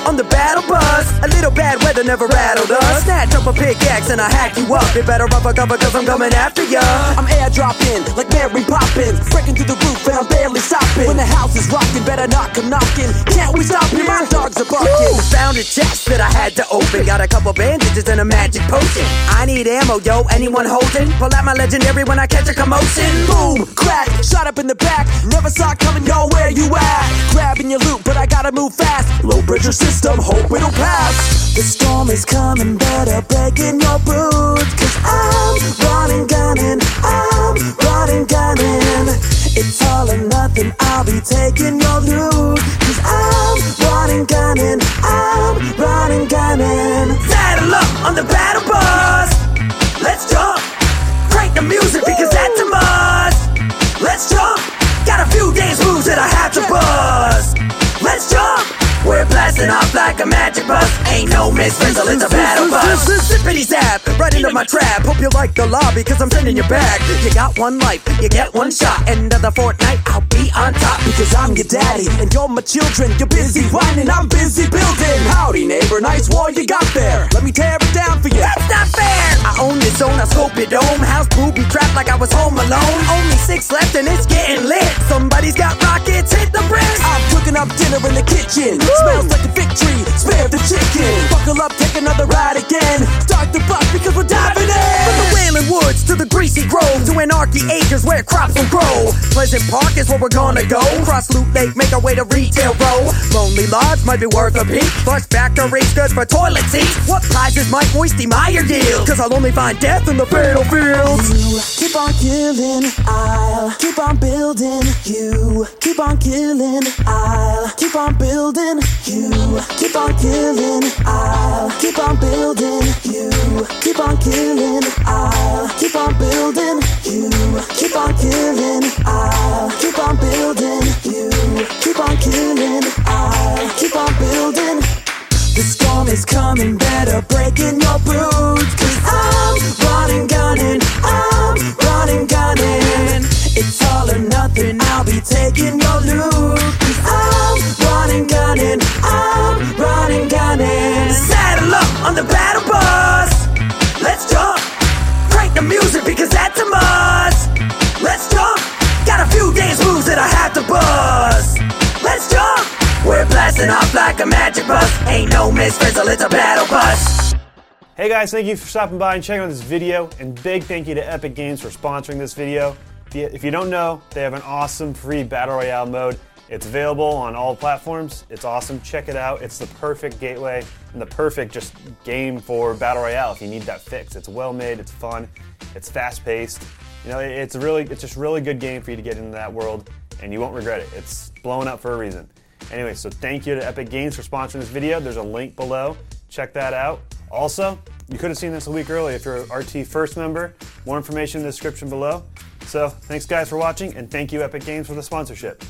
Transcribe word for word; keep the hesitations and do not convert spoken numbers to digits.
on the battle bus. A little bad weather never rattled us. Snatch up a pickaxe and I hack you up. You better run for cover cause I'm coming after ya. I'm airdropping like Mary Poppins, breaking through the roof and I'm barely stopping. When the house is rocking, better not come knocking. Can't we stop here? My dogs are barking. Woo! Found a chest that I had to open. Got a couple bandages and a magic potion. I need ammo, yo, anyone holding? Pull out my legendary when I catch a commotion. Boom, crack, shot up in the back. Never saw it coming, yo, where you at? Grabbing your loot, but I gotta move fast. Low pressure system, hope it'll pass. The storm is coming, better breaking your boots. Cause I'm running, gunning, I'm running, gunning. It's all or nothing, I'll be taking your loot. Cause I'm running, gunning, I'm running, gunning. Saddle up on the battle bus. Let's jump. Crank the music because that's a must. Let's jump. Got a few dance moves that I have to bust. Let's jump. We're blasting off like a magic bus. Ain't no misfizzle, it's a battle bus. Zippity zap, right into my trap. Hope you like the lobby, cause I'm sending you back. You got one life, you get one shot. End of the fortnight, I'll be on top. Because I'm your daddy, and you're my children. You're busy whining, I'm busy building. Howdy neighbor, nice wall you got there. Let me tear it down for you. That's not fair! I own this zone, I scope it dome. House booby trapped like I was home alone. Only six left and it's getting lit. Somebody's got rockets, hit the bricks. I'm cooking up dinner in the kitchen. Smells like a victory, spare the chicken. Buckle up, take another ride again. Start the bus because we're diving in. From the Wailing Woods to the Greasy Grove to Anarchy Acres where crops will grow. Pleasant Park is where we're gonna go. Cross Loop Lake, make our way to Retail Row. Lonely Lodge might be worth a peek. Flush Factory's good for toilet seats. What prizes might Moisty Meyer yield? Cause I'll only find death in the battlefields. You keep on killing, I'll keep on building. You keep on killing, I'll keep on building. You keep on killing, I'll keep on building. You keep on killing, I'll keep on building. You keep on killing, I'll keep on building. You keep on killing, I'll keep on building. The storm is coming, better breaking your boots. Cause I'm running, gunning, I'm running, gunning. It's all or nothing, I'll be taking your loot. Cause I'm running, gunning, I'm running, gunning. Saddle up on the battle bus. Let's jump. Crank the music because that's a must. Let's jump. Got a few dance moves that I have to bust. Let's jump. We're blasting off like a magic bus. Ain't no misfizzle, it's a battle bus. Hey guys, thank you for stopping by and checking out this video, and big thank you to Epic Games for sponsoring this video. If you, if you don't know, they have an awesome free Battle Royale mode. It's available on all platforms. It's awesome. Check it out. It's the perfect gateway and the perfect just game for Battle Royale if you need that fix. It's well made, it's fun, it's fast paced. You know, it's a really, it's just a really good game for you to get into that world, and you won't regret it. It's blowing up for a reason. Anyway, so thank you to Epic Games for sponsoring this video. There's a link below. Check that out. Also, you could have seen this a week early if you're an R T First member. More information in the description below. So thanks guys for watching, and thank you Epic Games for the sponsorship.